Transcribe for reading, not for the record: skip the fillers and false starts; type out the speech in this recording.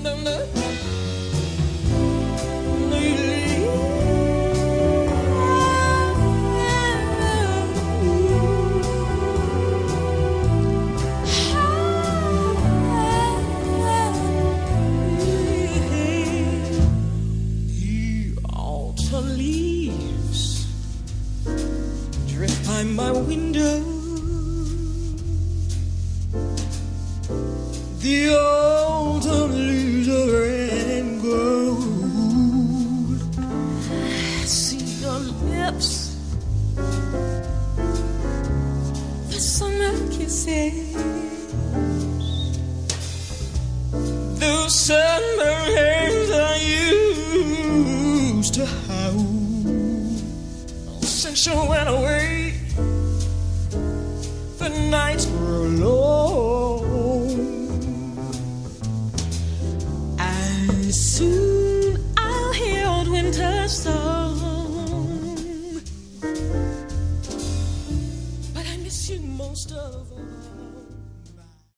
Leaves drift by my window. The autumn leaves are red and gold. I see your lips, the summer kisses, those summer hands I used to hold. Since you went away, the nights were alone, and soon I'll hear old winter song. But I miss you most of all.